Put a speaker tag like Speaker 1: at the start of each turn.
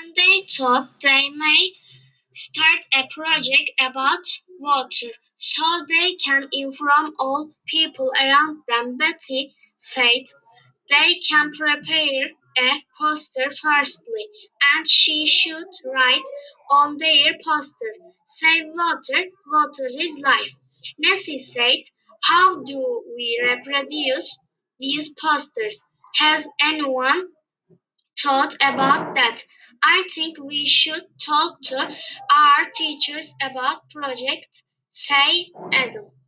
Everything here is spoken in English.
Speaker 1: And they thought they may start a project about water so they can inform all people around them. Betty said they can prepare a poster firstly, and she should write on their poster, Save water, water is life. Nessie said, how do we reproduce these posters? Has anyone thought about that? I think we should talk to our teachers about projects, say Adam.